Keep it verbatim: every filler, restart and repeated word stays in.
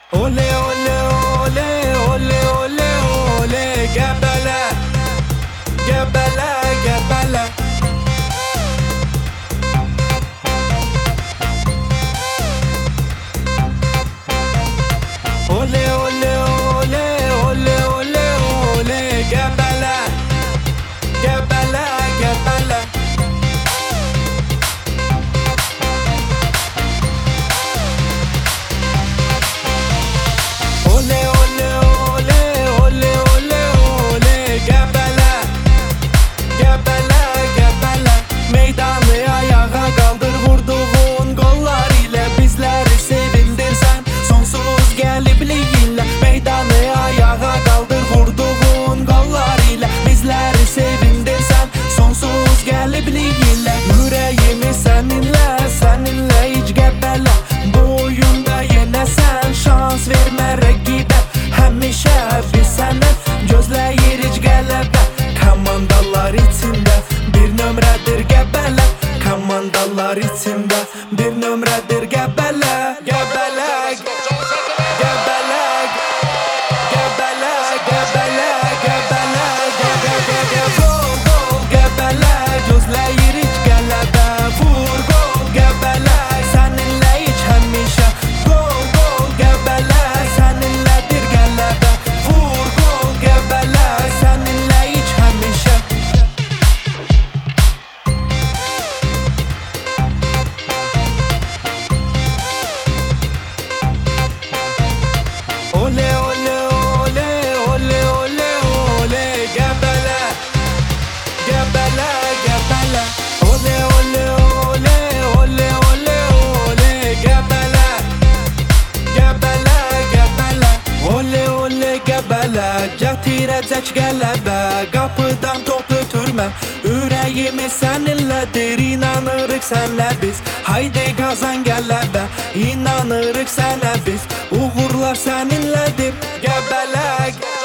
Ole ole ole ole ole ole gebele gebele gebele Ole ole ole ole ole ole gebele gebele gebele Ole ole ole ole ole ole gebele gebele gebele Meydanı ayağa kaldır vurduğun gollar ile bizleri sevindirsen sonsuz galipliğinle Meydanı ayağa kaldır vurduğun gollar ile bizleri sevindirsen sonsuz galipliğinle Yüreğimi seninle seninle hiç gebele Bu oyunda yine sen şans verme rakibe Həmişə biz səndən gözləyirik qələbə Komandalar içində bir nömrədir qəbələ Komandalar içində bir nömrədir qəbələ Qəbələ Qəbələ Qəbələ Qəbələ Qəbələ Qəbələ Gol gol qəbələ gözləyirik qələbə Vur gol qəbələ səninlə heç həmişə Gol gol qəbələ səninlədir qələbə Vur gol qəbələ səninlə heç həmişə Ole ole ole ole ole ole gebele gebele gebele Ole ole ole ole ole ole gebele gebele gebele Ole ole gebele gətirəcək qələbə Qapıdan top ötürməm Ürəyimi səninlədir inanırıq sənlə biz Haydi qazan qələbə İnanırıq sənə biz Uğurlar səninlədir Qəbələ